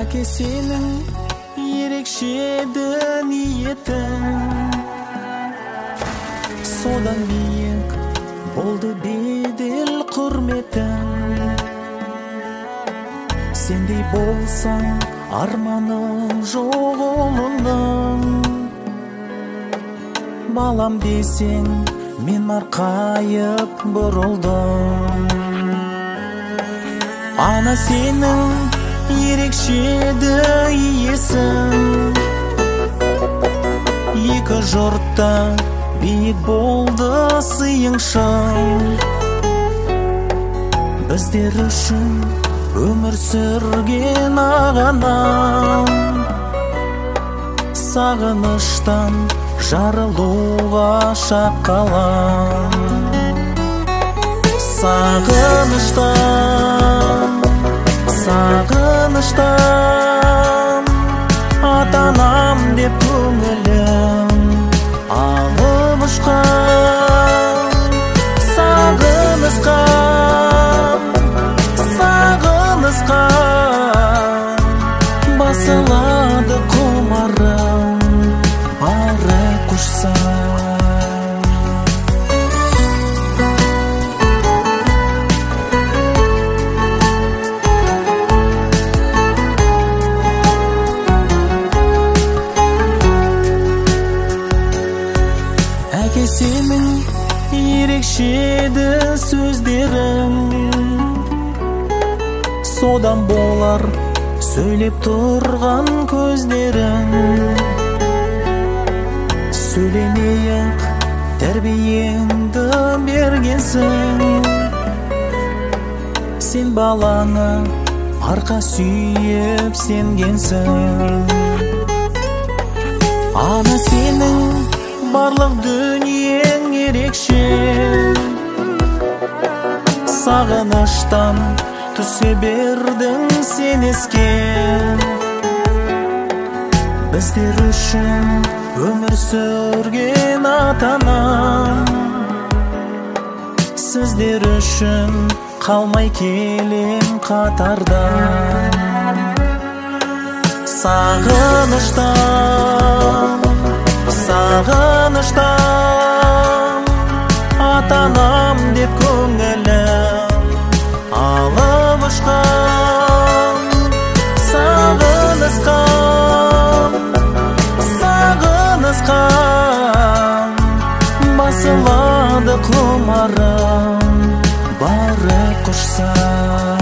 Әке сенің ерекше ниетің, содан биік болды бедел құрметің. Сендей болсаң арманың жоқ ұлының, балам десең мен марқайып бұрылдым. Ана сенің ерекше иесің, екі жұртта биік болды сыйыңшың. Біздер үшін өмір сүрген ағанам, сағыныштан жарылуға шақ қалам. Сағыныштан атанам деп көңілім алып ұшқан. Сағынысқа басылады құмарым бары құшсам. Әке сенің ерекше сөздерің, содан болар сөйлеп тұрған көздерің. Сөйлемей-ақ тәрбиеңді бергенсің, сен баланы арқа сүйіп сенгенсің. Ана сенің барлық дүниең ерекше, сағыныштан түсе бердің сен еске. Біздер үшін өмір сүрген ата-анам, сіздер үшін қалмай келем қатардан. Сағыныштан ата-анам деп көңілім алып ұшқан. Сағынысқа басылады құмарым бары құшсам.